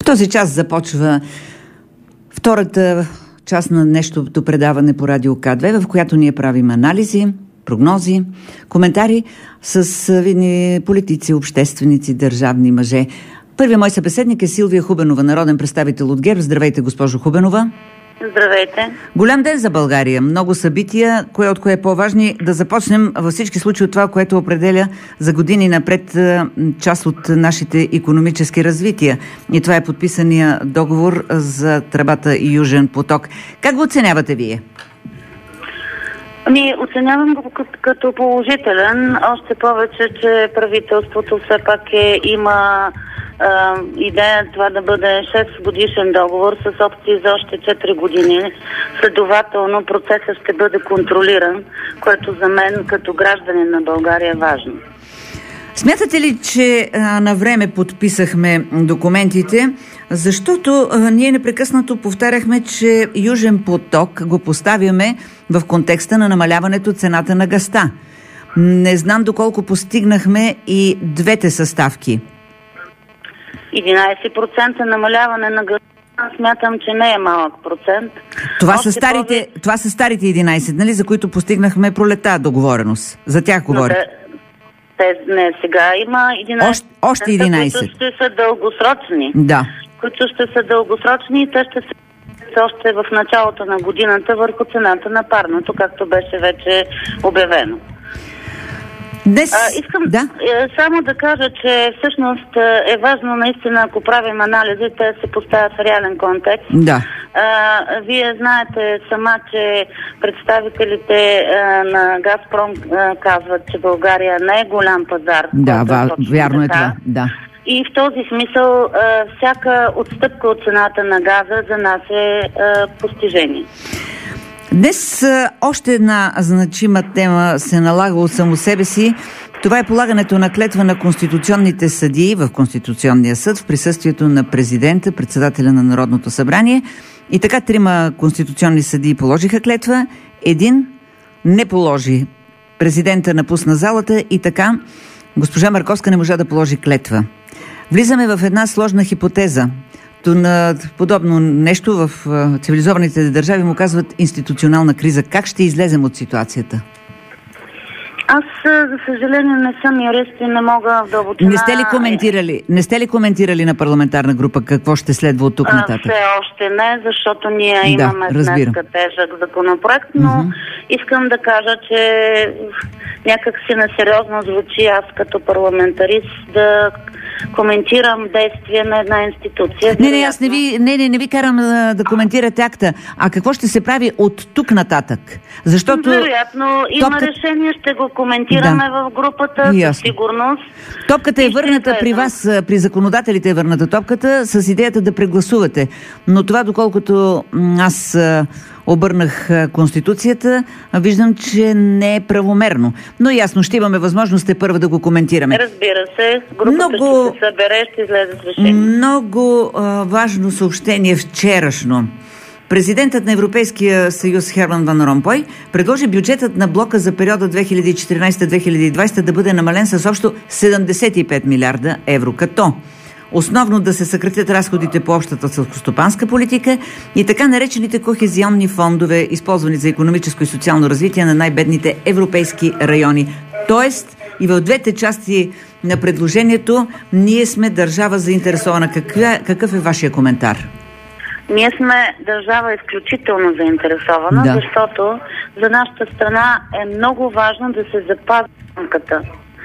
този час започва втората част на днешното предаване по Радио К2, в която ние правим анализи, прогнози, коментари с видни политици, общественици, държавни мъже. Първият мой събеседник е Силвия Хубенова, народен представител от ГЕРБ. Здравейте, госпожо Хубенова. Здравейте. Голям ден за България. Много събития. Кое от кое е по-важни? Да започнем във всички случаи от това, което определя за години напред част от нашите икономически развития. И това е подписания договор за тръбата Южен поток. Как го оценявате вие? Оценявам го като положителен. Още повече, че правителството все пак има идея това да бъде 6 годишен договор с опции за още 4 години. Следователно процесът ще бъде контролиран, което за мен като гражданин на България е важно. Смятате ли, че на време подписахме документите, защото ние непрекъснато повтаряхме, че Южен поток го поставяме в контекста на намаляването цената на газта. Не знам доколко постигнахме и двете съставки. 11% намаляване на газта, смятам, че не е малък процент. Това са старите 11, нали, за които постигнахме пролета договореност. За тях говоря. Не, сега има 11%, още 11. които ще са дългосрочни. Да. Които ще са дългосрочни и те ще се още в началото на годината върху цената на парното, както беше вече обявено. Искам само да кажа, че всъщност е важно наистина, ако правим анализи, те се поставят в реален контекст. Да. Вие знаете сама, че представителите на Газпром казват, че България не е голям пазар. Да, вярно е това. Да. И в този смисъл всяка отстъпка от цената на газа за нас е постижение. Днес още една значима тема се налага от само себе си. Това е полагането на клетва на конституционните съдии в Конституционния съд в присъствието на президента, председателя на Народното събрание. И така 3 конституционни съдии положиха клетва, 1 не положи. Президента напусна залата и така госпожа Марковска не можа да положи клетва. Влизаме в една сложна хипотеза. На подобно нещо в цивилизованите държави му казват институционална криза. Как ще излезем от ситуацията? Аз, за съжаление, не съм юрист и не мога да дълбочина. Не сте ли коментирали на парламентарна група какво ще следва от тук нататък? Все още не, защото ние имаме днеска тежък законопроект, но искам да кажа, че някак си несериозно звучи аз като парламентарист да коментирам действия на една институция. Аз не ви карам да коментирате акта. А какво ще се прави от тук нататък? Защото вероятно има решение, ще го коментираме в групата, със сигурност. Топката е върната при вас, при законодателите е върната топката с идеята да прегласувате. Но това, доколкото аз обърнах Конституцията, виждам, че не е правомерно. Но ясно, ще имаме възможност първо да го коментираме. Разбира се, групата ще се събере, ще излезе с решение. Много важно съобщение вчерашно. Президентът на Европейския съюз Херман Ван Ромпой предложи бюджетът на блока за периода 2014-2020 да бъде намален с общо 75 милиарда евро, като основно да се съкратят разходите по общата селскостопанска политика и така наречените кохезионни фондове, използвани за икономическо и социално развитие на най-бедните европейски райони. Тоест, и в двете части на предложението ние сме държава заинтересована. Какъв е вашия коментар? Ние сме държава изключително заинтересована, защото за нашата страна е много важно да се запази рамката.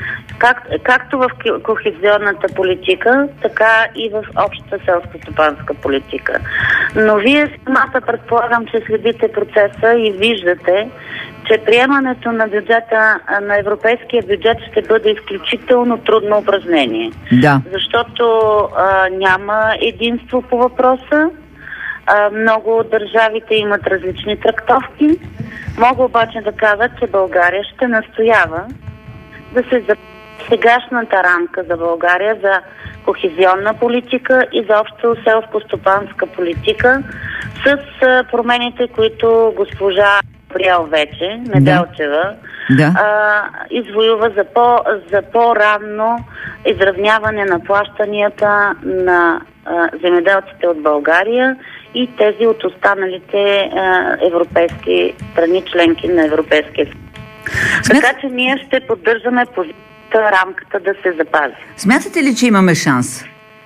Както в кохезионната политика, така и в общата селско-стопанска политика. Но вие самата предполагам, че следите процеса и виждате, че приемането на бюджета, на европейския бюджет ще бъде изключително трудно упражнение. Да. Защото няма единство по въпроса. Много от държавите имат различни трактовки. Мога обаче да кажа, че България ще настоява да се сегашната рамка за България за кохезионна политика и за общо селско-стопанска политика с промените, които госпожа Приял вече, Неделчева, извоюва за по-ранно изравняване на плащанията на земеделците от България и тези от останалите европейски страни, членки на Европейския съюз. Така че ние ще поддържаме позицията, рамката да се запази. Смятате ли, че имаме шанс?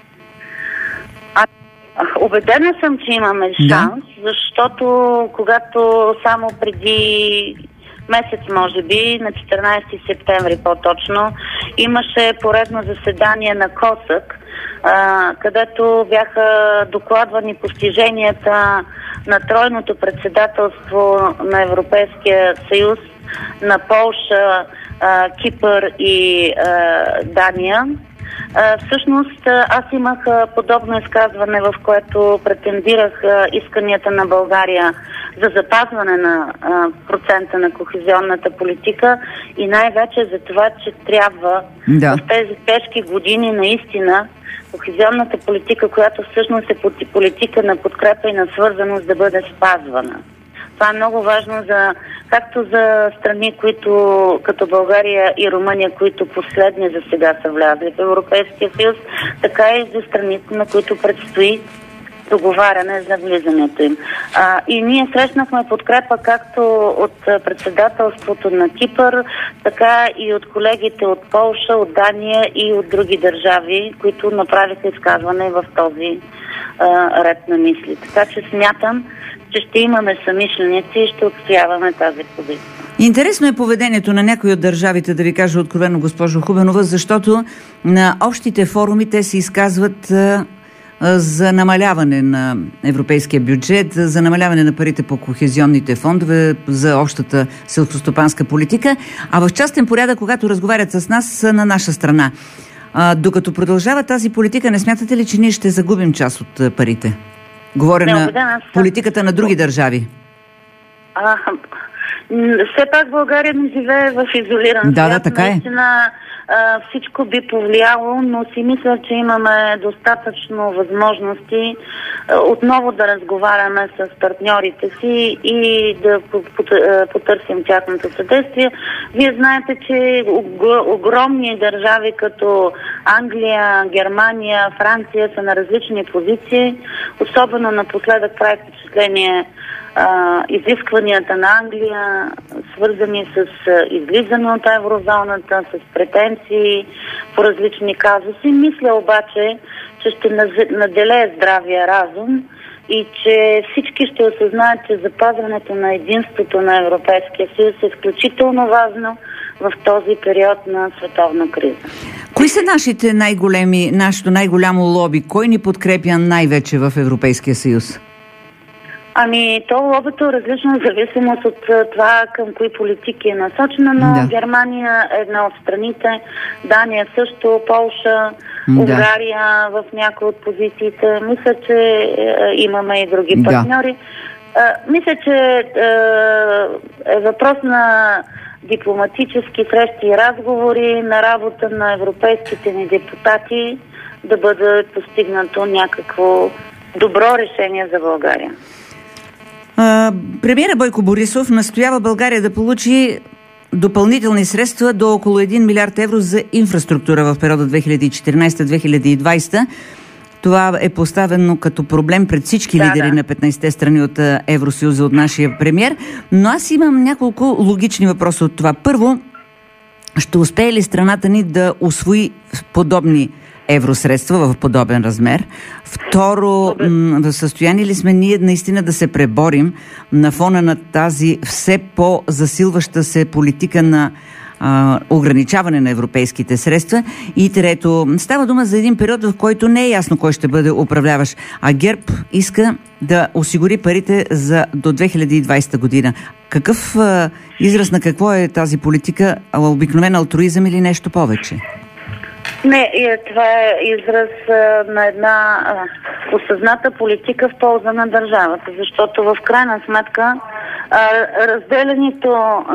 Убедена съм, че имаме шанс, защото когато само преди месец, може би, на 14 септември по-точно, имаше поредно заседание на КОСАК, където бяха докладвани постиженията на тройното председателство на Европейския съюз, на Полша, Кипър и Дания. Всъщност аз имах подобно изказване, в което претендирах исканията на България за запазване на процента на кохезионната политика и най-вече за това, че трябва в тези тежки години наистина кохезионната политика, която всъщност е политика на подкрепа и на свързаност, да бъде спазвана. Това е много важно както за страни, които като България и Румъния, които последни за сега са влязли в Европейския съюз, така и за страните, на които предстои договаряне за влизането им. И ние срещнахме подкрепа както от председателството на Кипър, така и от колегите от Полша, от Дания и от други държави, които направиха изказване в този ред на мисли. Така че смятам, че ще имаме съмишленици и ще отстояваме тази позиция. Интересно е поведението на някои от държавите, да ви кажа откровено, госпожо Хубенова, защото на общите форуми те се изказват за намаляване на европейския бюджет, за намаляване на парите по кохезионните фондове, за общата селскостопанска политика, а в частен порядък, когато разговарят с нас, са на наша страна. Докато продължава тази политика, не смятате ли, че ние ще загубим част от парите? Говоря на политиката на други държави. Все пак България не живее в изолиран свят. Да, така е. Наистина всичко би повлияло, но си мисля, че имаме достатъчно възможности отново да разговаряме с партньорите си и да потърсим тяхното съдействие. Вие знаете, че огромни държави като Англия, Германия, Франция са на различни позиции. Особено напоследък прави впечатление изискванията на Англия, свързани с излизане от еврозоната, с претенции по различни казуси. Мисля обаче, че ще наделее здравия разум и че всички ще осъзнаят, че запазването на единството на Европейския съюз е изключително важно в този период на световна криза. Кои са нашето най-голямо лоби? Кой ни подкрепя най-вече в Европейския съюз? То лобито е различно в зависимост от това към кои политики е насочена, но Германия е една от страните, Дания също, Полша, Унгария в някои от позициите. Мисля, че имаме и други партньори. Мисля, че е въпрос на дипломатически срещи и разговори, на работа на европейските ни депутати да бъде постигнато някакво добро решение за България. Премиерът Бойко Борисов настоява България да получи допълнителни средства до около 1 милиард евро за инфраструктура в периода 2014-2020. Това е поставено като проблем пред всички лидери на 15-те страни от Евросъюза от нашия премиер. Но аз имам няколко логични въпроса от това. Първо, ще успее ли страната ни да усвои подобни евросредства в подобен размер? Второ, в състояние ли сме ние наистина да се преборим на фона на тази все по-засилваща се политика на ограничаване на европейските средства? И трето, става дума за един период, в който не е ясно кой ще бъде управляващ, а ГЕРБ иска да осигури парите до 2020 година. Какъв израз на какво е тази политика? Обикновен алтруизъм или нещо повече? Не, това е израз на една осъзната политика в полза на държавата, защото в крайна сметка разделянето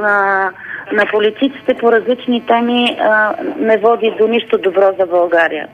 на политиците по различни теми не води до нищо добро за България.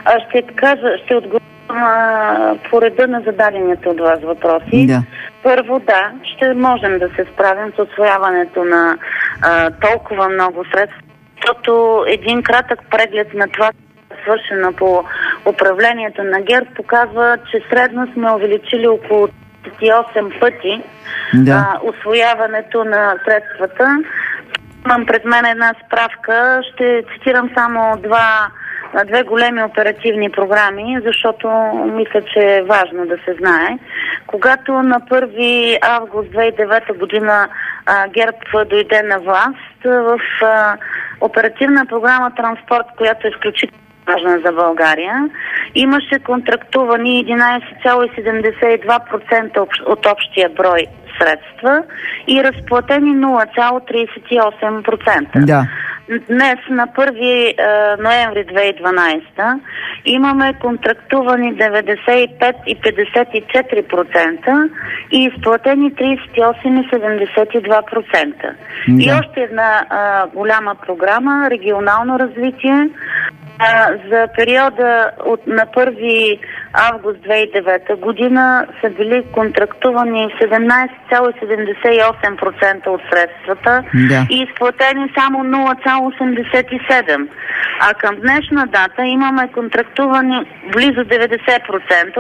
Ще отговоря по реда на зададените от вас въпроси. Да. Първо, ще можем да се справим с усвояването на толкова много средства, защото един кратък преглед на това свършена по управлението на ГЕРБ, показва, че средно сме увеличили около 38 пъти усвояването на средствата. Имам пред мен една справка. Ще цитирам само две големи оперативни програми, защото мисля, че е важно да се знае. Когато на 1 август 2009 година ГЕРБ дойде на власт, в оперативна програма Транспорт, която е изключително важна за България, имаше контрактувани 11,72% от общия брой средства и разплатени 0,38%. Да. Днес, на 1 ноември 2012, имаме контрактувани 95 и 54% и изплатени 38,72%. Да. И още една голяма програма, регионално развитие, за периода на 1 август 2009 година са били контрактувани 17,78% от средствата и изплатени само 0,87%. А към днешна дата имаме контрактувани близо 90%,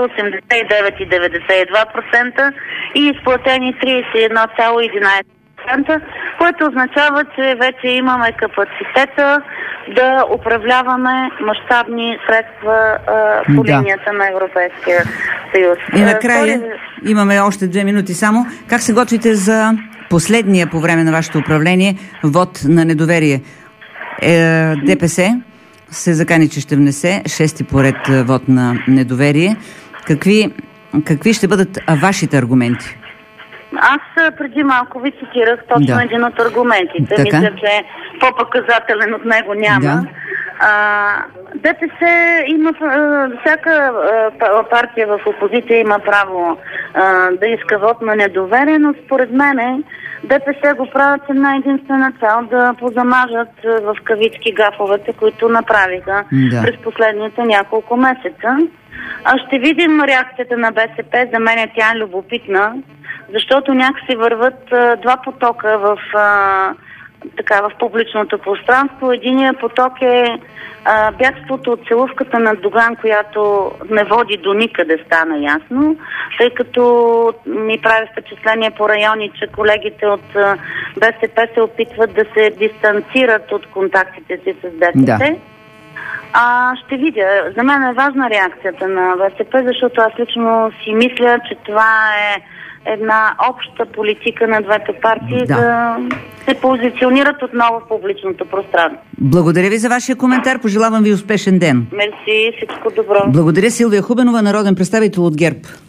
89,92% и изплатени 31,11%, което означава, че вече имаме капацитета да управляваме мащабни средства по линията на Европейския съюз. И накрая имаме още 2 минути само. Как се готвите за последния по време на вашето управление вод на недоверие? ДПС се закани, че ще внесе 6-ти поред вод на недоверие. Какви ще бъдат вашите аргументи? Аз преди малко ви цитирах точно един от аргументите. Мисля, че по-показателен от него няма. ДПС има, всяка партия в опозиция има право да иска вод на недоверие, но според мене ДПС го правят една единствена цел да позамажат в кавички гафовете, които направиха през последните няколко месеца. Ще видим реакцията на БСП. За мен тя е любопитна, защото някакси върват два потока в публичното пространство. Единият поток е бягството от целувката на Доган, която не води до никъде, стана ясно, тъй като ми прави впечатление по райони, че колегите от БСП се опитват да се дистанцират от контактите си с ДПС. Ще видя. За мен е важна реакцията на БСП, защото аз лично си мисля, че това е една обща политика на двете партии да се позиционират отново в публичното пространство. Благодаря ви за вашия коментар. Пожелавам ви успешен ден. Мерси, всичко добро. Благодаря. Силвия Хубенова, народен представител от ГЕРБ.